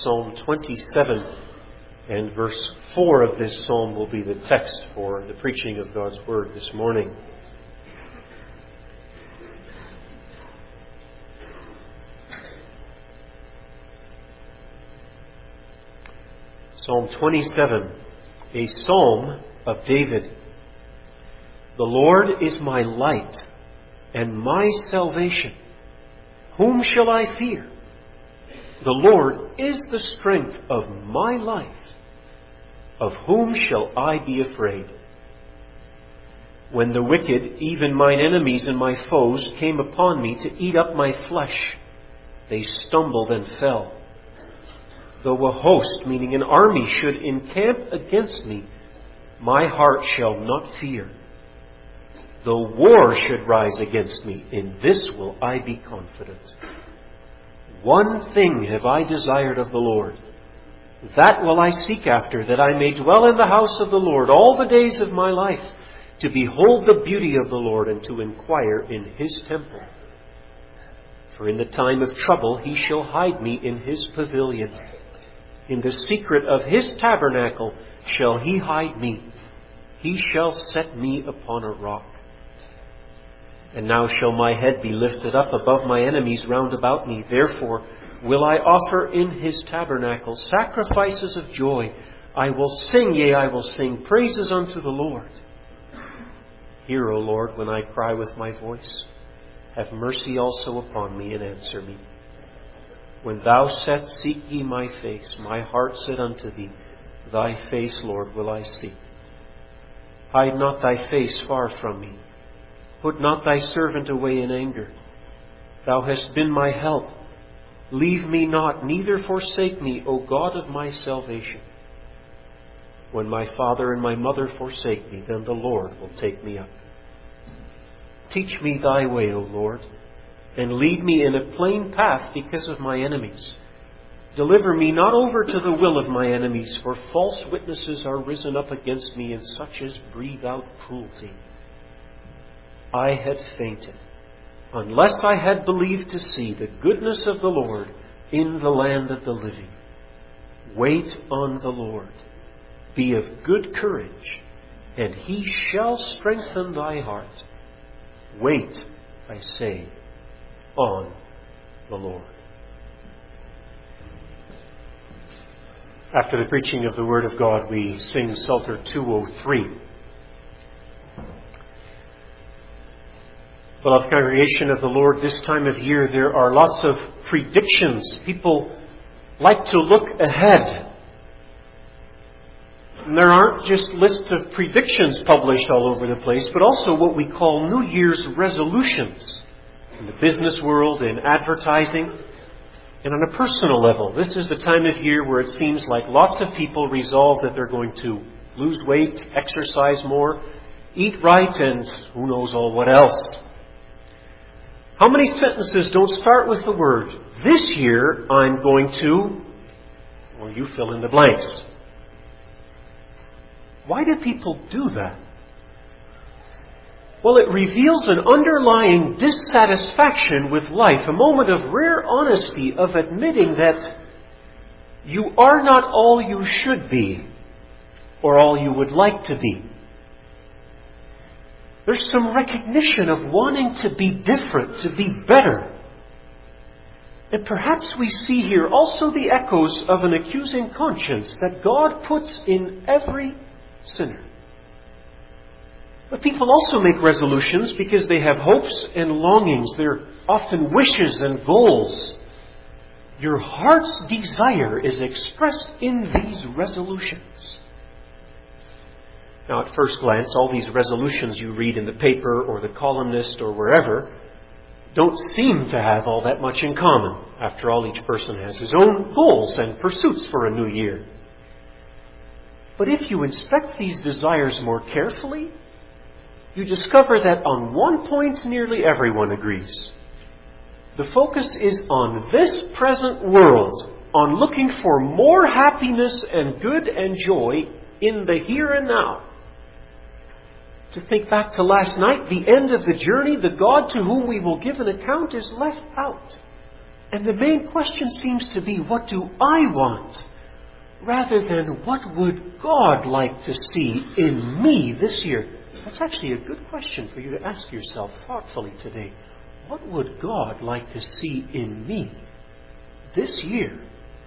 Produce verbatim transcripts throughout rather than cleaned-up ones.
Psalm twenty-seven, and verse four of this psalm will be the text for the preaching of God's Word this morning. Psalm twenty-seven, a psalm of David. The Lord is my light and my salvation. Whom shall I fear? The Lord is the strength of my life. Of whom shall I be afraid? When the wicked, even mine enemies and my foes, came upon me to eat up my flesh, they stumbled and fell. Though a host, meaning an army, should encamp against me, my heart shall not fear. Though war should rise against me, in this will I be confident. One thing have I desired of the Lord, that will I seek after, that I may dwell in the house of the Lord all the days of my life, to behold the beauty of the Lord and to inquire in His temple. For in the time of trouble He shall hide me in His pavilion. In the secret of His tabernacle shall He hide me. He shall set me upon a rock. And now shall my head be lifted up above my enemies round about me. Therefore will I offer in His tabernacle sacrifices of joy. I will sing, yea, I will sing praises unto the Lord. Hear, O Lord, when I cry with my voice. Have mercy also upon me and answer me. When thou saidst, seek ye my face, my heart said unto thee, thy face, Lord, will I seek. Hide not thy face far from me. Put not thy servant away in anger. Thou hast been my help. Leave me not, neither forsake me, O God of my salvation. When my father and my mother forsake me, then the Lord will take me up. Teach me thy way, O Lord, and lead me in a plain path because of my enemies. Deliver me not over to the will of my enemies, for false witnesses are risen up against me, and such as breathe out cruelty. I had fainted, unless I had believed to see the goodness of the Lord in the land of the living. Wait on the Lord. Be of good courage, and He shall strengthen thy heart. Wait, I say, on the Lord. After the preaching of the Word of God, we sing Psalter two oh three. Beloved congregation of the Lord, this time of year there are lots of predictions. People like to look ahead. And there aren't just lists of predictions published all over the place, but also what we call New Year's resolutions in the business world, in advertising, and on a personal level. This is the time of year where it seems like lots of people resolve that they're going to lose weight, exercise more, eat right, and who knows all what else. How many sentences don't start with the word, this year I'm going to, or you fill in the blanks. Why do people do that? Well, it reveals an underlying dissatisfaction with life, a moment of rare honesty of admitting that you are not all you should be or all you would like to be. There's some recognition of wanting to be different, to be better. And perhaps we see here also the echoes of an accusing conscience that God puts in every sinner. But people also make resolutions because they have hopes and longings. They're often wishes and goals. Your heart's desire is expressed in these resolutions. Now, at first glance, all these resolutions you read in the paper or the columnist or wherever don't seem to have all that much in common. After all, each person has his own goals and pursuits for a new year. But if you inspect these desires more carefully, you discover that on one point nearly everyone agrees. The focus is on this present world, on looking for more happiness and good and joy in the here and now. To think back to last night, the end of the journey, the God to whom we will give an account, is left out. And the main question seems to be, what do I want? Rather than, what would God like to see in me this year? That's actually a good question for you to ask yourself thoughtfully today. What would God like to see in me this year?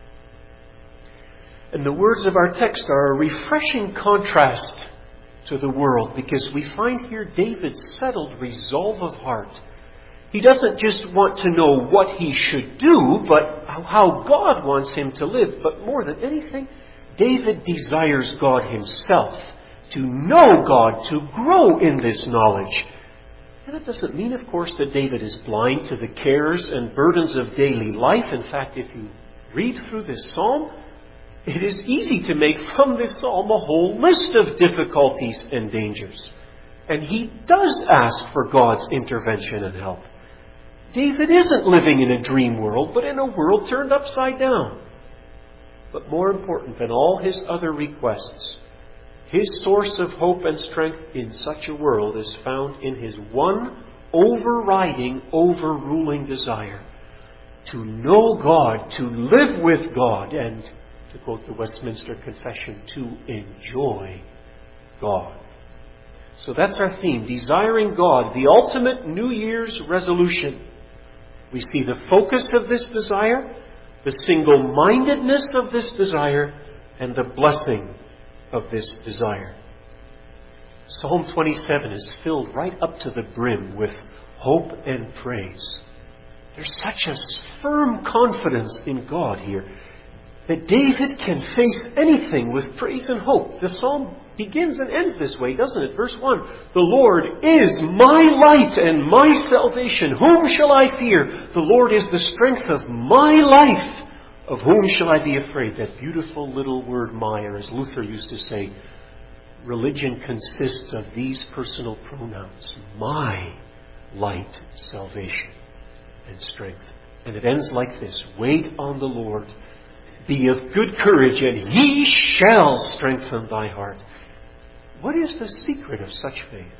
And the words of our text are a refreshing contrast to the world, because we find here David's settled resolve of heart. He doesn't just want to know what he should do, but how God wants him to live. But more than anything, David desires God himself, to know God, to grow in this knowledge. And that doesn't mean, of course, that David is blind to the cares and burdens of daily life. In fact, if you read through this psalm, it is easy to make from this psalm a whole list of difficulties and dangers. And he does ask for God's intervention and help. David isn't living in a dream world, but in a world turned upside down. But more important than all his other requests, his source of hope and strength in such a world is found in his one overriding, overruling desire to know God, to live with God, and, to quote the Westminster Confession, to enjoy God. So that's our theme, desiring God, the ultimate New Year's resolution. We see the focus of this desire, the single-mindedness of this desire, and the blessing of this desire. Psalm twenty-seven is filled right up to the brim with hope and praise. There's such a firm confidence in God here that David can face anything with praise and hope. The psalm begins and ends this way, doesn't it? Verse one, the Lord is my light and my salvation. Whom shall I fear? The Lord is the strength of my life. Of whom shall I be afraid? That beautiful little word, my, or as Luther used to say, religion consists of these personal pronouns. My light, salvation, and strength. And it ends like this, wait on the Lord. Be of good courage, and He shall strengthen thy heart. What is the secret of such faith?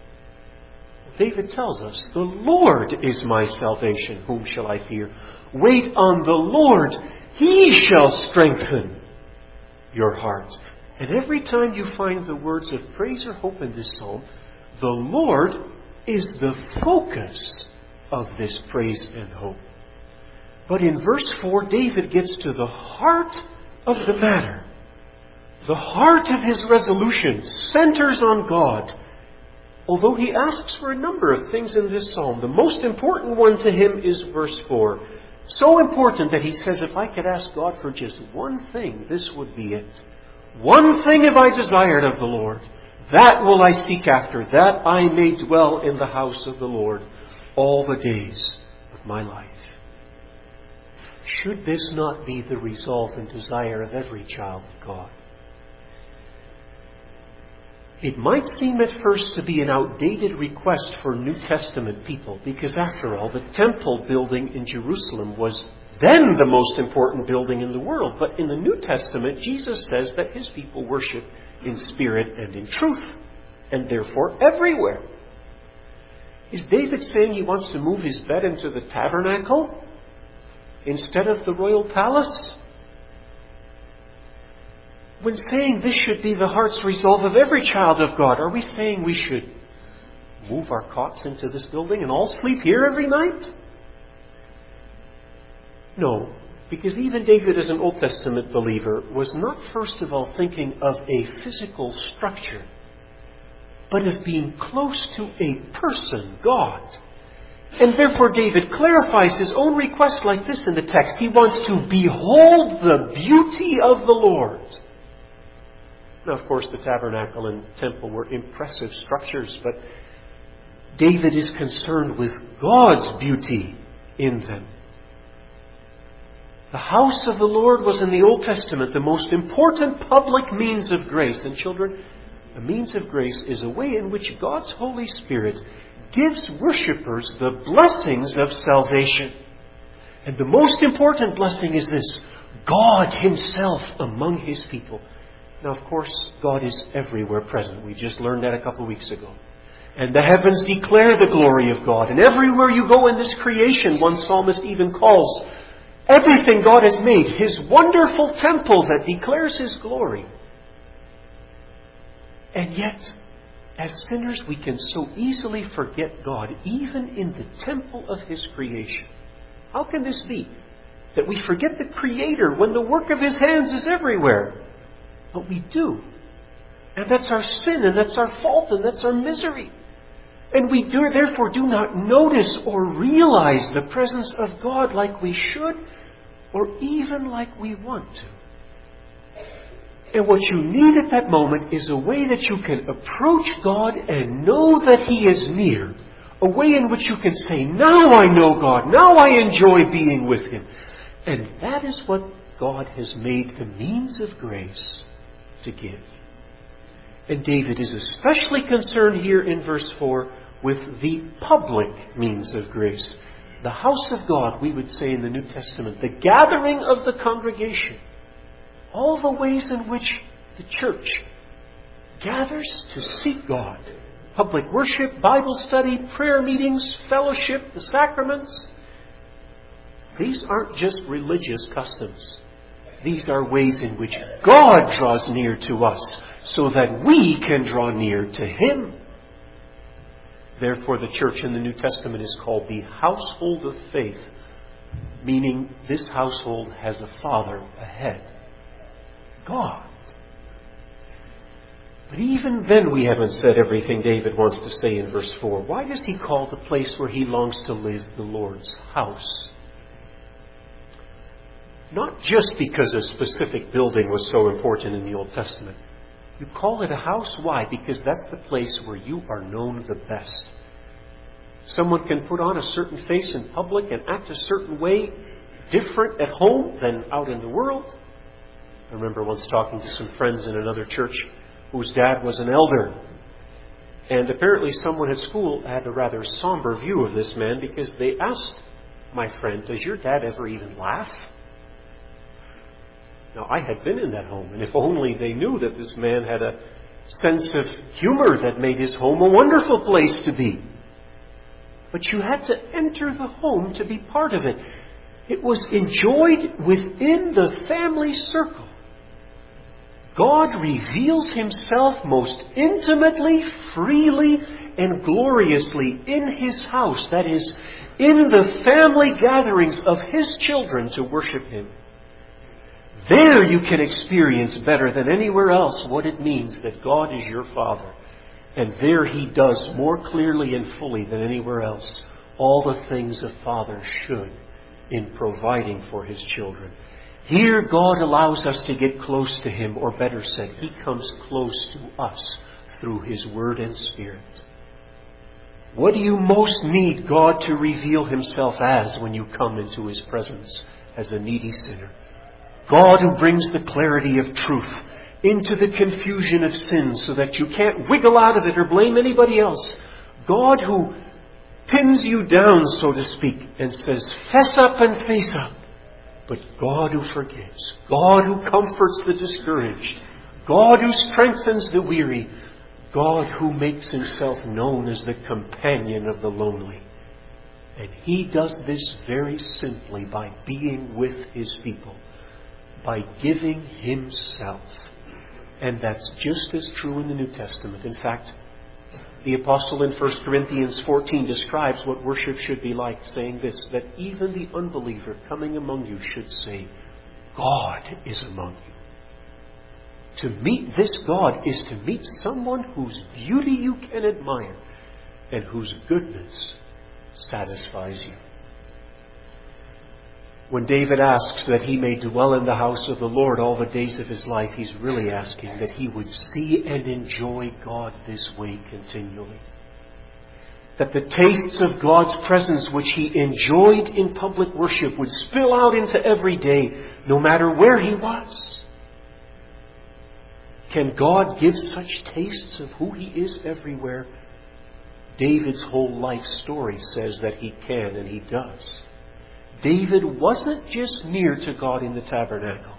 David tells us, the Lord is my salvation. Whom shall I fear? Wait on the Lord. He shall strengthen your heart. And every time you find the words of praise or hope in this psalm, the Lord is the focus of this praise and hope. But in verse four, David gets to the heart of the matter. The heart of his resolution centers on God. Although he asks for a number of things in this psalm, the most important one to him is verse four. So important that he says, if I could ask God for just one thing, this would be it. One thing have I desired of the Lord, that will I seek after, that I may dwell in the house of the Lord all the days of my life. Should this not be the resolve and desire of every child of God? It might seem at first to be an outdated request for New Testament people, because after all, the temple building in Jerusalem was then the most important building in the world. But in the New Testament, Jesus says that His people worship in spirit and in truth, and therefore everywhere. Is David saying he wants to move his bed into the tabernacle instead of the royal palace? When saying this should be the heart's resolve of every child of God, are we saying we should move our cots into this building and all sleep here every night? No, because even David, as an Old Testament believer, was not first of all thinking of a physical structure, but of being close to a person, God. And therefore David clarifies his own request like this in the text. He wants to behold the beauty of the Lord. Now, of course, the tabernacle and temple were impressive structures, but David is concerned with God's beauty in them. The house of the Lord was in the Old Testament the most important public means of grace. And children, a means of grace is a way in which God's Holy Spirit gives worshippers the blessings of salvation. And the most important blessing is this: God Himself among His people. Now, of course, God is everywhere present. We just learned that a couple of weeks ago. And the heavens declare the glory of God. And everywhere you go in this creation, one psalmist even calls everything God has made, His wonderful temple that declares His glory. And yet, as sinners, we can so easily forget God, even in the temple of His creation. How can this be? That we forget the Creator when the work of His hands is everywhere. But we do. And that's our sin, and that's our fault, and that's our misery. And we do, therefore do not notice or realize the presence of God like we should, or even like we want to. And what you need at that moment is a way that you can approach God and know that He is near. A way in which you can say, now I know God, now I enjoy being with Him. And that is what God has made the means of grace to give. And David is especially concerned here in verse four with the public means of grace. The house of God, we would say in the New Testament, the gathering of the congregation. All the ways in which the church gathers to seek God. Public worship, Bible study, prayer meetings, fellowship, the sacraments. These aren't just religious customs. These are ways in which God draws near to us so that we can draw near to Him. Therefore, the church in the New Testament is called the household of faith, meaning this household has a father, a head, God. But even then we haven't said everything David wants to say in verse four. Why does he call the place where he longs to live the Lord's house? Not just because a specific building was so important in the Old Testament. You call it a house. Why? Because that's the place where you are known the best. Someone can put on a certain face in public and act a certain way, different at home than out in the world. I remember once talking to some friends in another church whose dad was an elder. And apparently someone at school had a rather somber view of this man because they asked my friend, does your dad ever even laugh? Now, I had been in that home, and if only they knew that this man had a sense of humor that made his home a wonderful place to be. But you had to enter the home to be part of it. It was enjoyed within the family circle. God reveals Himself most intimately, freely, and gloriously in His house. That is, in the family gatherings of His children to worship Him. There you can experience better than anywhere else what it means that God is your Father. And there He does more clearly and fully than anywhere else all the things a father should in providing for his children. Here God allows us to get close to Him, or better said, He comes close to us through His Word and Spirit. What do you most need God to reveal Himself as when you come into His presence as a needy sinner? God who brings the clarity of truth into the confusion of sin so that you can't wiggle out of it or blame anybody else. God who pins you down, so to speak, and says, fess up and face up. But God who forgives, God who comforts the discouraged, God who strengthens the weary, God who makes Himself known as the companion of the lonely. And He does this very simply by being with His people, by giving Himself. And that's just as true in the New Testament. In fact, the apostle in First Corinthians fourteen describes what worship should be like, saying this, that even the unbeliever coming among you should say, God is among you. To meet this God is to meet someone whose beauty you can admire and whose goodness satisfies you. When David asks that he may dwell in the house of the Lord all the days of his life, he's really asking that he would see and enjoy God this way continually. That the tastes of God's presence which he enjoyed in public worship would spill out into every day, no matter where he was. Can God give such tastes of who He is everywhere? David's whole life story says that He can, and He does. David wasn't just near to God in the tabernacle,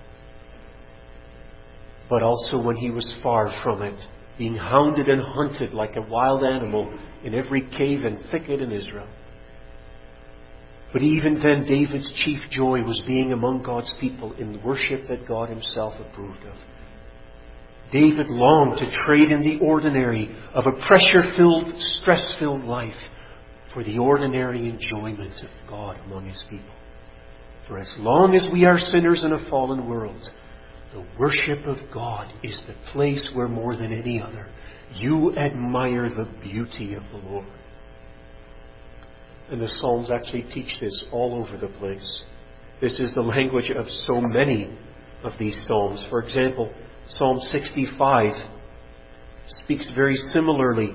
but also when he was far from it, being hounded and hunted like a wild animal in every cave and thicket in Israel. But even then, David's chief joy was being among God's people in the worship that God himself approved of. David longed to trade in the ordinary of a pressure-filled, stress-filled life for the ordinary enjoyment of God among his people. For as long as we are sinners in a fallen world, the worship of God is the place where more than any other you admire the beauty of the Lord. And the Psalms actually teach this all over the place. This is the language of so many of these Psalms. For example, Psalm sixty-five speaks very similarly.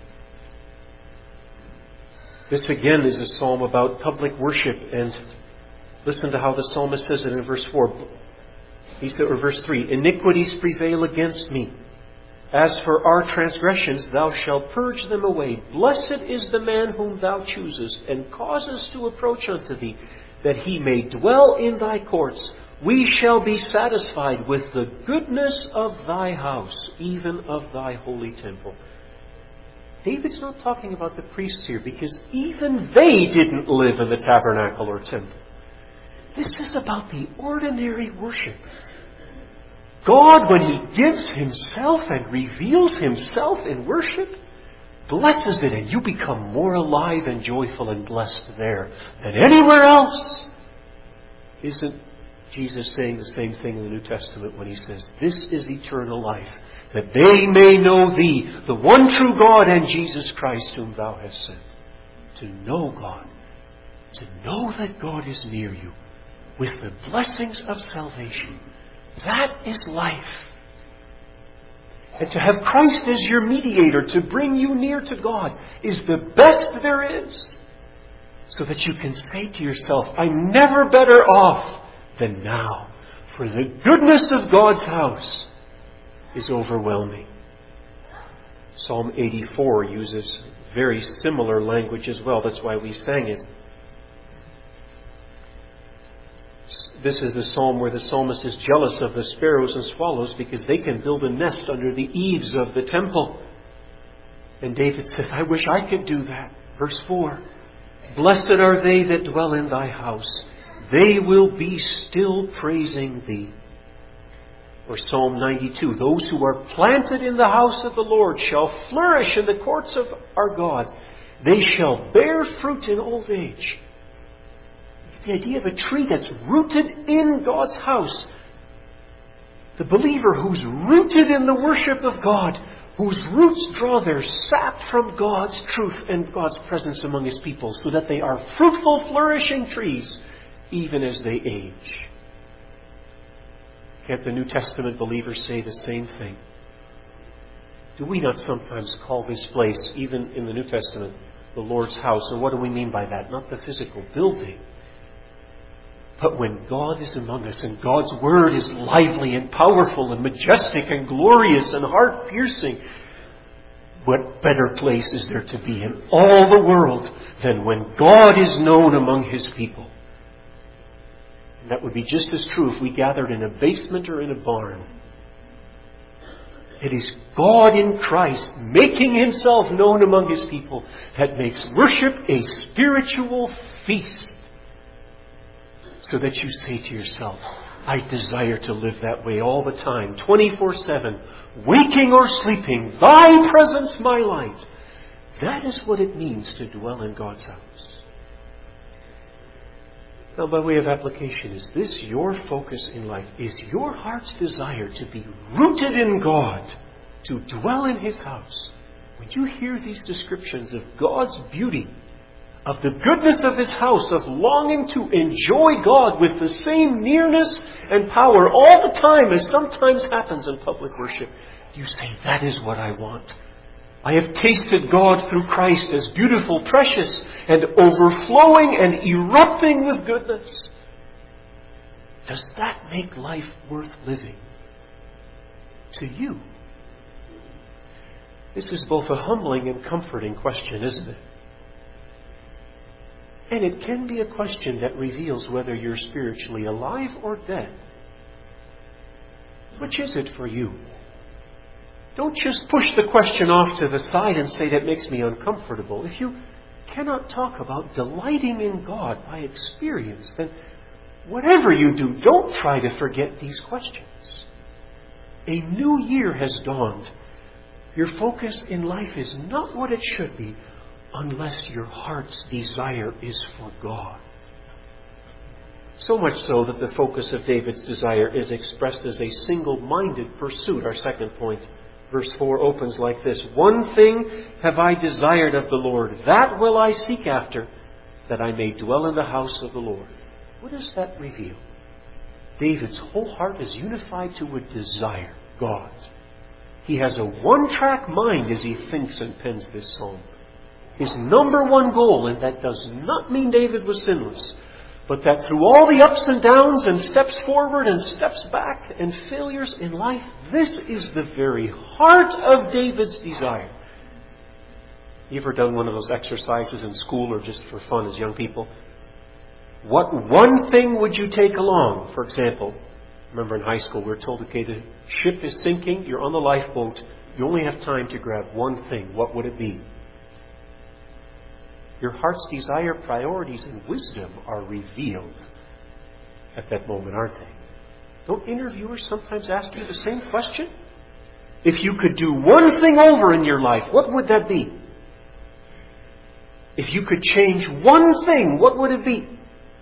This again is a psalm about public worship, and listen to how the psalmist says it in verse four. He said, or verse three, "Iniquities prevail against me. As for our transgressions, thou shalt purge them away. Blessed is the man whom thou choosest, and causest to approach unto thee, that he may dwell in thy courts. We shall be satisfied with the goodness of thy house, even of thy holy temple." David's not talking about the priests here, because even they didn't live in the tabernacle or temple. This is about the ordinary worship. God, when He gives Himself and reveals Himself in worship, blesses it, and you become more alive and joyful and blessed there than anywhere else. Isn't Jesus saying the same thing in the New Testament when He says, "This is eternal life, that they may know Thee, the one true God, and Jesus Christ whom Thou hast sent." To know God, to know that God is near you with the blessings of salvation, that is life. And to have Christ as your mediator to bring you near to God is the best there is. So that you can say to yourself, "I'm never better off than now. For the goodness of God's house is overwhelming." Psalm eighty-four uses very similar language as well. That's why we sang it. This is the psalm where the psalmist is jealous of the sparrows and swallows because they can build a nest under the eaves of the temple. And David says, "I wish I could do that." Verse four, "Blessed are they that dwell in thy house. They will be still praising thee." Or Psalm ninety-two, "Those who are planted in the house of the Lord shall flourish in the courts of our God. They shall bear fruit in old age." The idea of a tree that's rooted in God's house. The believer who's rooted in the worship of God, whose roots draw their sap from God's truth and God's presence among His people, so that they are fruitful, flourishing trees, even as they age. Can't the New Testament believers say the same thing? Do we not sometimes call this place, even in the New Testament, the Lord's house? And what do we mean by that? Not the physical building. But when God is among us and God's Word is lively and powerful and majestic and glorious and heart-piercing, what better place is there to be in all the world than when God is known among His people? And that would be just as true if we gathered in a basement or in a barn. It is God in Christ making Himself known among His people that makes worship a spiritual feast. So that you say to yourself, "I desire to live that way all the time, twenty-four seven, waking or sleeping, Thy presence my light." That is what it means to dwell in God's house. Now, by way of application, is this your focus in life? Is your heart's desire to be rooted in God, to dwell in His house? When you hear these descriptions of God's beauty, of the goodness of His house, of longing to enjoy God with the same nearness and power all the time as sometimes happens in public worship, you say, "That is what I want. I have tasted God through Christ as beautiful, precious, and overflowing and erupting with goodness." Does that make life worth living to you? This is both a humbling and comforting question, isn't it? And it can be a question that reveals whether you're spiritually alive or dead. Which is it for you? Don't just push the question off to the side and say, "That makes me uncomfortable." If you cannot talk about delighting in God by experience, then whatever you do, don't try to forget these questions. A new year has dawned. Your focus in life is not what it should be unless your heart's desire is for God. So much so that the focus of David's desire is expressed as a single-minded pursuit. Our second point, verse four, opens like this. One thing have I desired of the Lord, that will I seek after, that I may dwell in the house of the Lord. What does that reveal? David's whole heart is unified to a desire, God. He has a one-track mind as he thinks and pens this psalm. His number one goal, and that does not mean David was sinless, but that through all the ups and downs and steps forward and steps back and failures in life, this is the very heart of David's desire. You ever done one of those exercises in school or just for fun as young people? What one thing would you take along? For example, remember in high school we were told, okay, the ship is sinking, you're on the lifeboat, you only have time to grab one thing. What would it be? Your heart's desire, priorities, and wisdom are revealed at that moment, aren't they? Don't interviewers sometimes ask you the same question? If you could do one thing over in your life, what would that be? If you could change one thing, what would it be?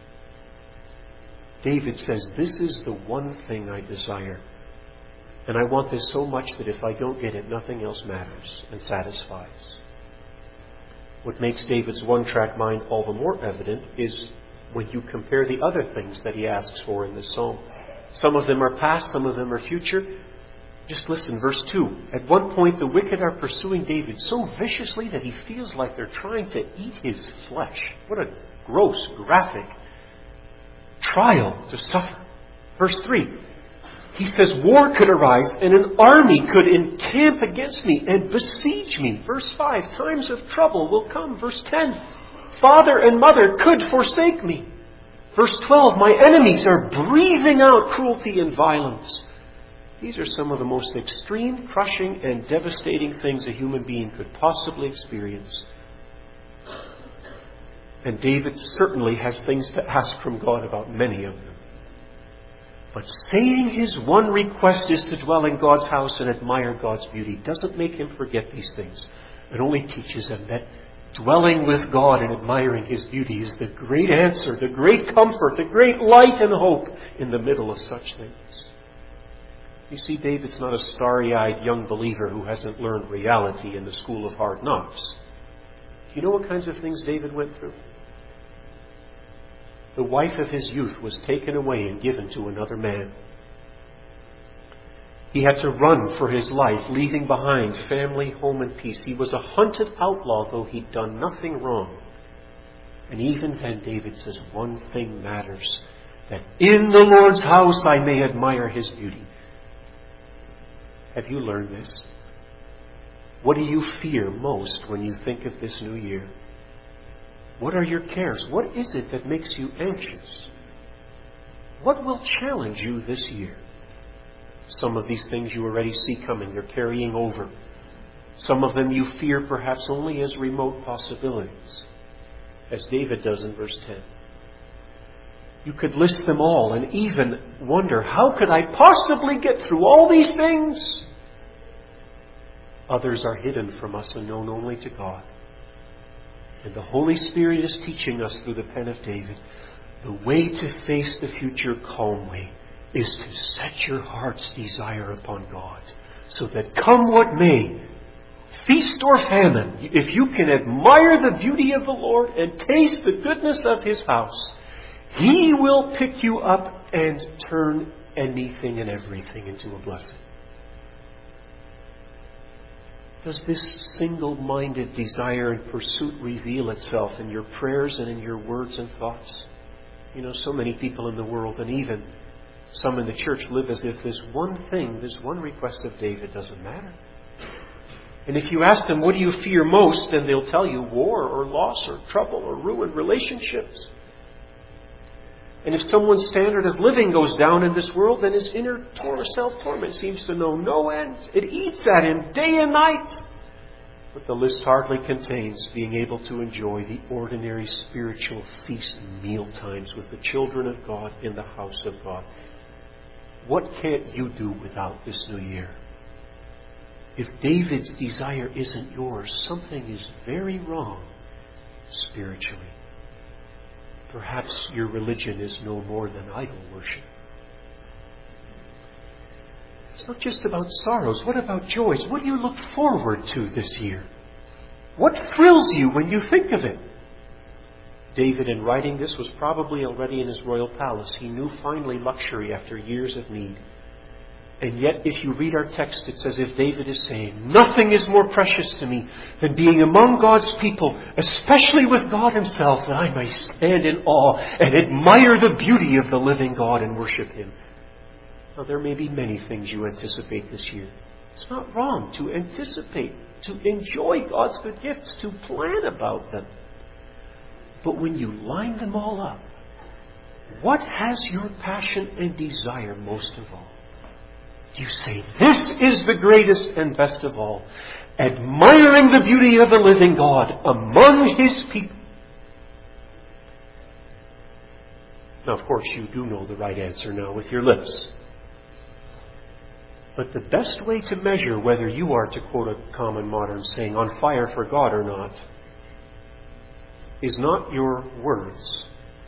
David says, this is the one thing I desire. And I want this so much that if I don't get it, nothing else matters and satisfies. What makes David's one-track mind all the more evident is when you compare the other things that he asks for in this psalm. Some of them are past, some of them are future. Just listen, verse two. At one point, the wicked are pursuing David so viciously that he feels like they're trying to eat his flesh. What a gross, graphic trial to suffer. Verse three. He says, war could arise and an army could encamp against me and besiege me. Verse five, times of trouble will come. Verse ten, father and mother could forsake me. Verse twelve, my enemies are breathing out cruelty and violence. These are some of the most extreme, crushing, and devastating things a human being could possibly experience. And David certainly has things to ask from God about many of them. But saying his one request is to dwell in God's house and admire God's beauty doesn't make him forget these things. It only teaches him that dwelling with God and admiring His beauty is the great answer, the great comfort, the great light and hope in the middle of such things. You see, David's not a starry-eyed young believer who hasn't learned reality in the school of hard knocks. Do you know what kinds of things David went through? The wife of his youth was taken away and given to another man. He had to run for his life, leaving behind family, home, and peace. He was a hunted outlaw, though he'd done nothing wrong. And even then, David says, one thing matters, that in the Lord's house I may admire His beauty. Have you learned this? What do you fear most when you think of this new year? What are your cares? What is it that makes you anxious? What will challenge you this year? Some of these things you already see coming. You're carrying over. Some of them you fear perhaps only as remote possibilities, as David does in verse ten. You could list them all and even wonder, how could I possibly get through all these things? Others are hidden from us and known only to God. And the Holy Spirit is teaching us through the pen of David, the way to face the future calmly is to set your heart's desire upon God, so that come what may, feast or famine, if you can admire the beauty of the Lord and taste the goodness of His house, He will pick you up and turn anything and everything into a blessing. Does this single-minded desire and pursuit reveal itself in your prayers and in your words and thoughts? You know, so many people in the world, and even some in the church, live as if this one thing, this one request of David doesn't matter. And if you ask them, what do you fear most? Then they'll tell you war or loss or trouble or ruined relationships. And if someone's standard of living goes down in this world, then his inner self-torment seems to know no end. It eats at him day and night. But the list hardly contains being able to enjoy the ordinary spiritual feast and meal times with the children of God in the house of God. What can't you do without this new year? If David's desire isn't yours, something is very wrong spiritually. Perhaps your religion is no more than idol worship. It's not just about sorrows. What about joys? What do you look forward to this year? What thrills you when you think of it? David, in writing this, was probably already in his royal palace. He knew finally luxury after years of need. And yet, if you read our text, it's as if David is saying, nothing is more precious to me than being among God's people, especially with God Himself, that I may stand in awe and admire the beauty of the living God and worship Him. Now, there may be many things you anticipate this year. It's not wrong to anticipate, to enjoy God's good gifts, to plan about them. But when you line them all up, what has your passion and desire most of all? You say, this is the greatest and best of all, admiring the beauty of the living God among His people. Now, of course, you do know the right answer now with your lips. But the best way to measure whether you are, to quote a common modern saying, on fire for God or not, is not your words.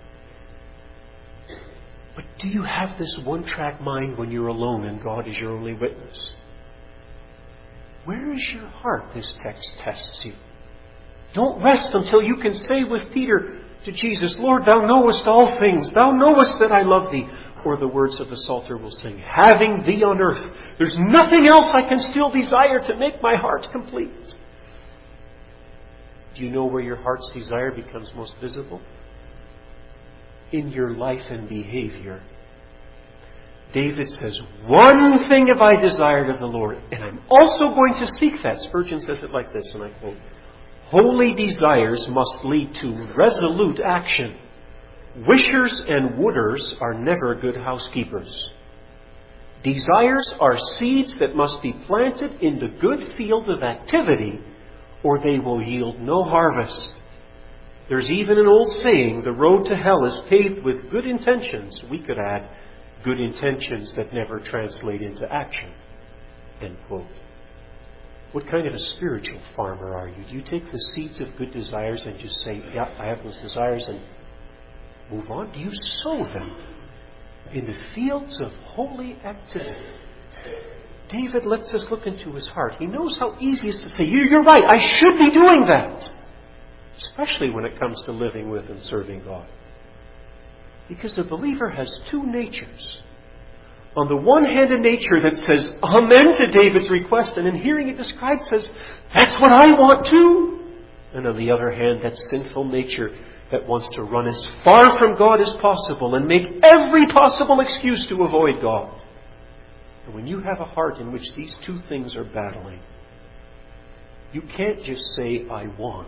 But do you have this one-track mind when you're alone and God is your only witness? Where is your heart, this text tests you. Don't rest until you can say with Peter to Jesus, Lord, Thou knowest all things. Thou knowest that I love Thee. Or the words of the Psalter will sing, having Thee on earth, there's nothing else I can still desire to make my heart complete. Do you know where your heart's desire becomes most visible? In your life and behavior. David says, one thing have I desired of the Lord, and I'm also going to seek that. Spurgeon says it like this, and I quote, holy desires must lead to resolute action. Wishers and wooders are never good housekeepers. Desires are seeds that must be planted in the good field of activity, or they will yield no harvest. There's even an old saying, the road to hell is paved with good intentions. We could add, good intentions that never translate into action. End quote. What kind of a spiritual farmer are you? Do you take the seeds of good desires and just say, yeah, I have those desires, and move on? Do you sow them in the fields of holy activity? David lets us look into his heart. He knows how easy it is to say, you're right, I should be doing that. Especially when it comes to living with and serving God. Because the believer has two natures. On the one hand, a nature that says amen to David's request, and in hearing it described says, that's what I want too. And on the other hand, that sinful nature that wants to run as far from God as possible and make every possible excuse to avoid God. And when you have a heart in which these two things are battling, you can't just say, I want.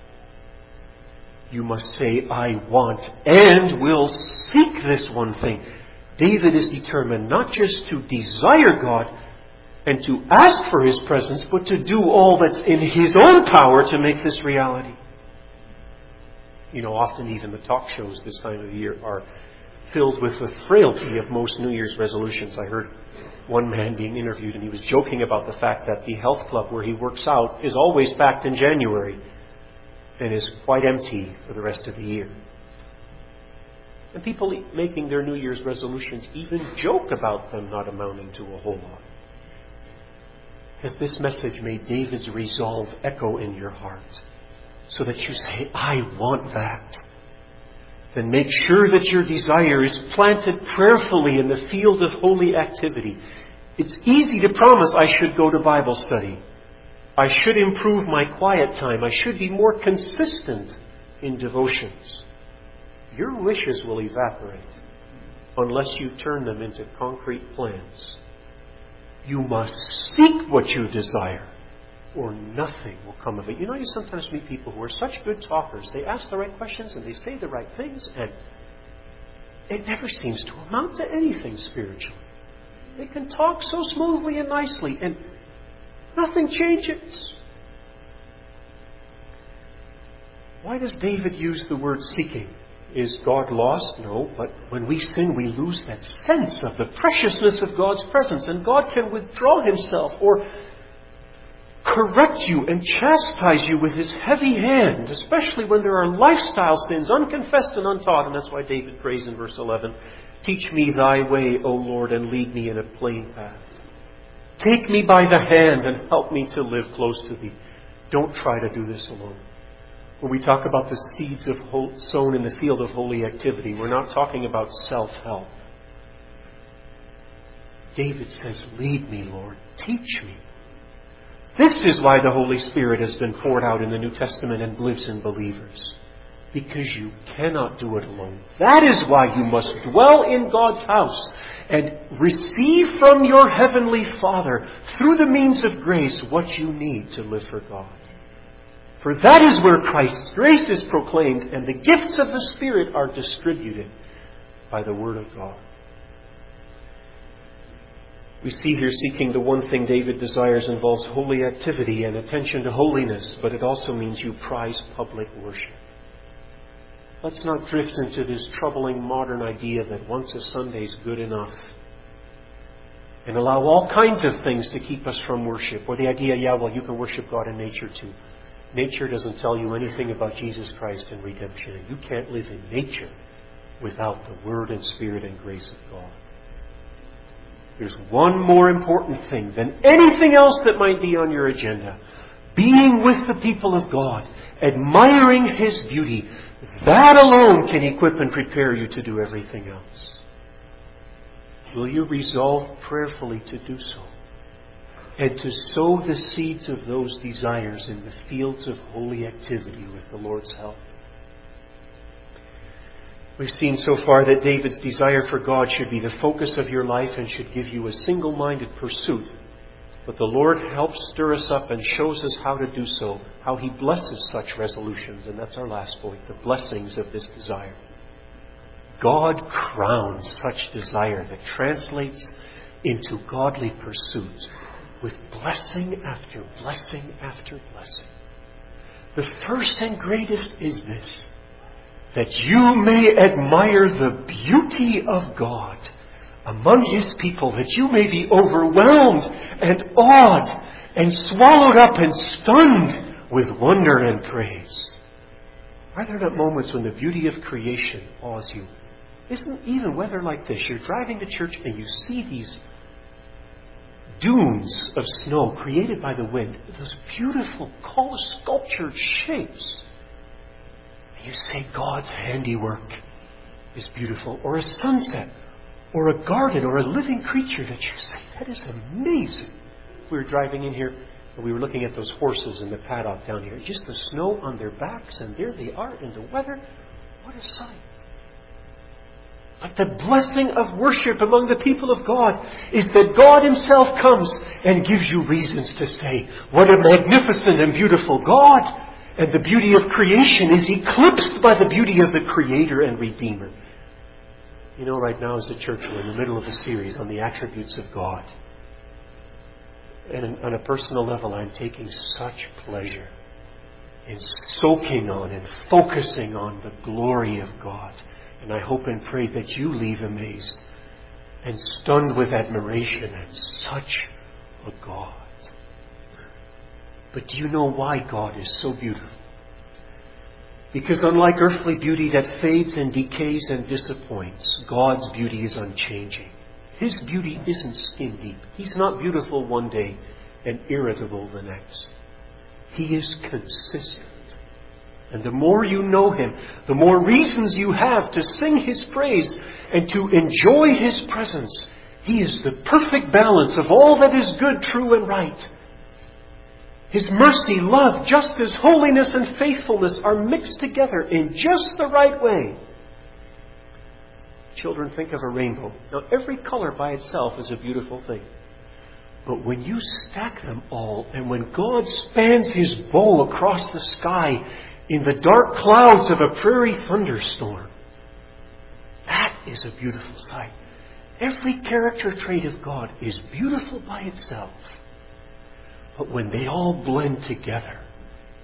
You must say, I want and will seek this one thing. David is determined not just to desire God and to ask for His presence, but to do all that's in his own power to make this reality. You know, often even the talk shows this time of year are filled with the frailty of most New Year's resolutions. I heard one man being interviewed and he was joking about the fact that the health club where he works out is always packed in January and is quite empty for the rest of the year. And people making their New Year's resolutions even joke about them not amounting to a whole lot. Has this message made David's resolve echo in your heart so that you say, I want that? Then make sure that your desire is planted prayerfully in the field of holy activity. It's easy to promise I should go to Bible study. I should improve my quiet time. I should be more consistent in devotions. Your wishes will evaporate unless you turn them into concrete plans. You must seek what you desire, or nothing will come of it. You know, you sometimes meet people who are such good talkers. They ask the right questions and they say the right things, and it never seems to amount to anything spiritually. They can talk so smoothly and nicely, and nothing changes. Why does David use the word seeking? Is God lost? No, but when we sin, we lose that sense of the preciousness of God's presence, and God can withdraw Himself or correct you and chastise you with His heavy hand, especially when there are lifestyle sins, unconfessed and untaught. And that's why David prays in verse eleven, "Teach me thy way, O Lord, and lead me in a plain path. Take me by the hand and help me to live close to thee." Don't try to do this alone. When we talk about the seeds of ho- sown in the field of holy activity, we're not talking about self-help. David says, "Lead me, Lord. Teach me." This is why the Holy Spirit has been poured out in the New Testament and lives in believers. Because you cannot do it alone. That is why you must dwell in God's house and receive from your Heavenly Father, through the means of grace, what you need to live for God. For that is where Christ's grace is proclaimed and the gifts of the Spirit are distributed by the Word of God. We see here seeking the one thing David desires involves holy activity and attention to holiness, but it also means you prize public worship. Let's not drift into this troubling modern idea that once a Sunday is good enough and allow all kinds of things to keep us from worship. Or the idea, yeah, well, you can worship God in nature too. Nature doesn't tell you anything about Jesus Christ and redemption. And you can't live in nature without the Word and Spirit and grace of God. There's one more important thing than anything else that might be on your agenda. Being with the people of God, admiring His beauty, that alone can equip and prepare you to do everything else. Will you resolve prayerfully to do so? And to sow the seeds of those desires in the fields of holy activity with the Lord's help. We've seen so far that David's desire for God should be the focus of your life and should give you a single-minded pursuit. But the Lord helps stir us up and shows us how to do so, how He blesses such resolutions. And that's our last point, the blessings of this desire. God crowns such desire that translates into godly pursuits with blessing after blessing after blessing. The first and greatest is this, that you may admire the beauty of God among His people, that you may be overwhelmed and awed and swallowed up and stunned with wonder and praise. Are there not moments when the beauty of creation awes you? Isn't even weather like this? You're driving to church and you see these dunes of snow created by the wind, those beautiful, sculptured shapes. And you say, God's handiwork is beautiful. Or a sunset, or a garden, or a living creature that you say, that is amazing. We were driving in here and we were looking at those horses in the paddock down here. Just the snow on their backs, and there they are in the weather. What a sight. But the blessing of worship among the people of God is that God Himself comes and gives you reasons to say, what a magnificent and beautiful God. And the beauty of creation is eclipsed by the beauty of the Creator and Redeemer. You know, right now as a church, we're in the middle of a series on the attributes of God. And on a personal level, I'm taking such pleasure in soaking on and focusing on the glory of God. And I hope and pray that you leave amazed and stunned with admiration at such a God. But do you know why God is so beautiful? Because unlike earthly beauty that fades and decays and disappoints, God's beauty is unchanging. His beauty isn't skin deep. He's not beautiful one day and irritable the next. He is consistent. And the more you know Him, the more reasons you have to sing His praise and to enjoy His presence. He is the perfect balance of all that is good, true, and right. His mercy, love, justice, holiness, and faithfulness are mixed together in just the right way. Children, think of a rainbow. Now, every color by itself is a beautiful thing. But when you stack them all, and when God spans His bow across the sky in the dark clouds of a prairie thunderstorm, that is a beautiful sight. Every character trait of God is beautiful by itself. But when they all blend together,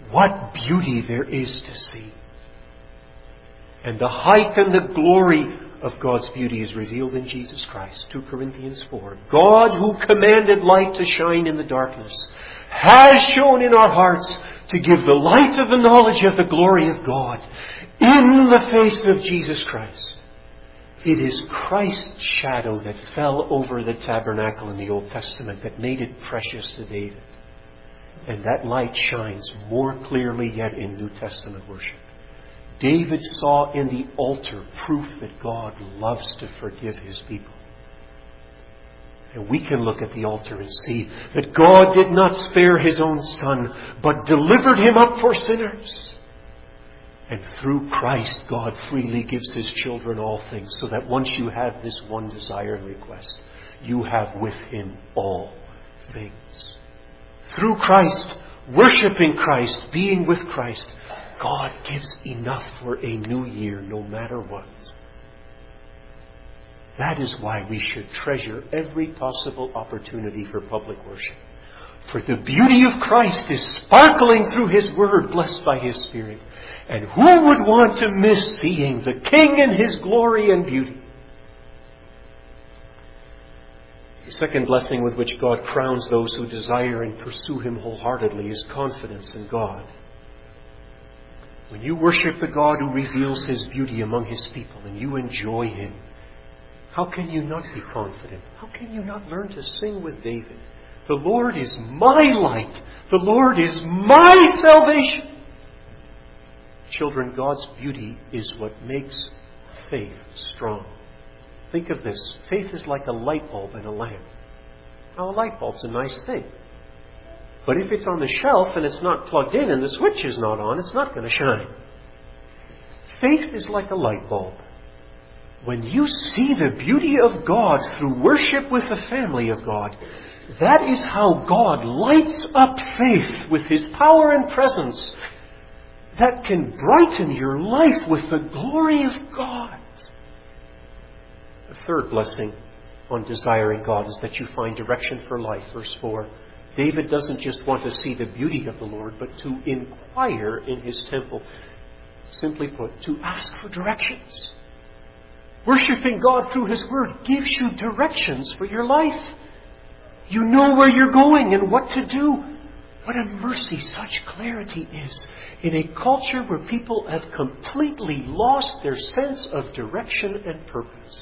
What beauty there is to see. And the height and the glory of God's beauty is revealed in Jesus Christ. Second Corinthians four. God, who commanded light to shine in the darkness, has shone in our hearts to give the light of the knowledge of the glory of God in the face of Jesus Christ. It is Christ's shadow that fell over the tabernacle in the Old Testament that made it precious to David. And that light shines more clearly yet in New Testament worship. David saw in the altar proof that God loves to forgive His people. And we can look at the altar and see that God did not spare His own Son, but delivered Him up for sinners. And through Christ, God freely gives His children all things, so that once you have this one desire and request, you have with Him all things. Through Christ, worshiping Christ, being with Christ, God gives enough for a new year, no matter what. That is why we should treasure every possible opportunity for public worship. For the beauty of Christ is sparkling through His Word, blessed by His Spirit. And who would want to miss seeing the King in His glory and beauty? The second blessing with which God crowns those who desire and pursue Him wholeheartedly is confidence in God. When you worship the God who reveals His beauty among His people and you enjoy Him, how can you not be confident? How can you not learn to sing with David? The Lord is my light. The Lord is my salvation. Children, God's beauty is what makes faith strong. Think of this. Faith is like a light bulb in a lamp. Now, a light bulb's a nice thing. But if it's on the shelf and it's not plugged in and the switch is not on, it's not going to shine. Faith is like a light bulb. When you see the beauty of God through worship with the family of God, that is how God lights up faith with His power and presence that can brighten your life with the glory of God. The third blessing on desiring God is that you find direction for life. Verse four. David doesn't just want to see the beauty of the Lord, but to inquire in His temple. Simply put, to ask for directions. Worshiping God through His Word gives you directions for your life. You know where you're going and what to do. What a mercy such clarity is in a culture where people have completely lost their sense of direction and purpose.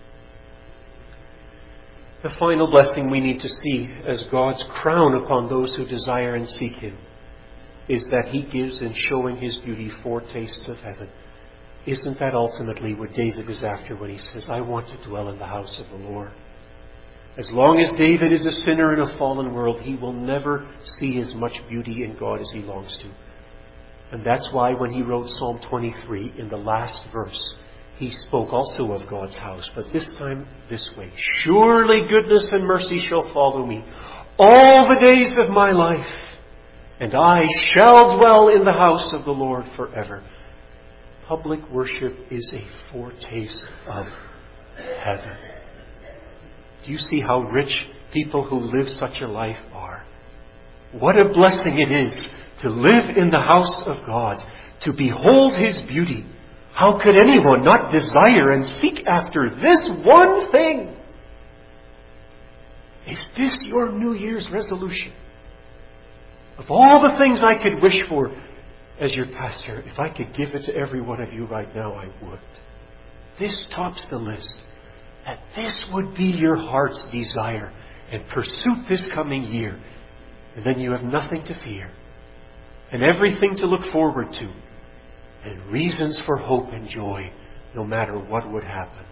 The final blessing we need to see as God's crown upon those who desire and seek Him is that He gives in showing His beauty foretastes of heaven. Isn't that ultimately what David is after when he says, I want to dwell in the house of the Lord? As long as David is a sinner in a fallen world, he will never see as much beauty in God as he longs to. And that's why when he wrote Psalm twenty-three, in the last verse, he spoke also of God's house, but this time this way. Surely goodness and mercy shall follow me all the days of my life, and I shall dwell in the house of the Lord forever. Public worship is a foretaste of heaven. Do you see how rich people who live such a life are? What a blessing it is to live in the house of God, to behold His beauty. How could anyone not desire and seek after this one thing? Is this your New Year's resolution? Of all the things I could wish for as your pastor, if I could give it to every one of you right now, I would. This tops the list. That this would be your heart's desire and pursuit this coming year. And then you have nothing to fear. And everything to look forward to. And reasons for hope and joy, no matter what would happen.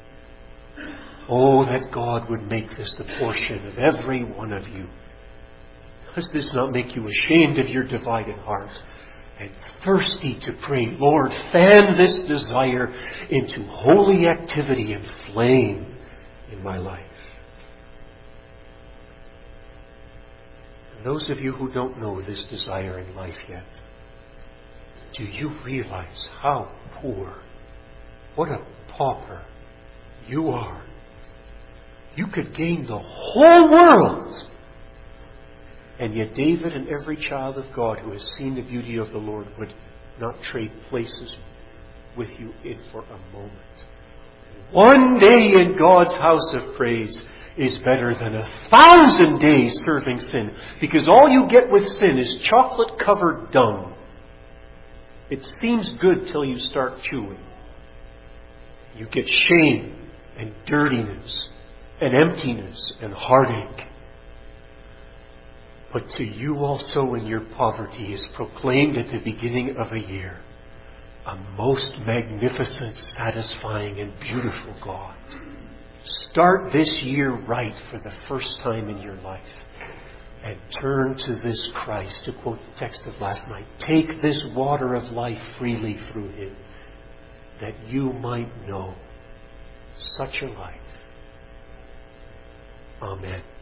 Oh, that God would make this the portion of every one of you. Does this not make you ashamed of your divided hearts? And thirsty to pray, Lord, fan this desire into holy activity and flame in my life. And those of you who don't know this desire in life yet, do you realize how poor, what a pauper you are? You could gain the whole world And yet David and every child of God who has seen the beauty of the Lord would not trade places with you in for a moment. One day in God's house of praise is better than a thousand days serving sin, because all you get with sin is chocolate-covered dung. It seems good till you start chewing. You get shame and dirtiness and emptiness and heartache. But to you also in your poverty is proclaimed at the beginning of a year a most magnificent, satisfying, and beautiful God. Start this year right for the first time in your life and turn to this Christ, to quote the text of last night. Take this water of life freely through Him, that you might know such a life. Amen.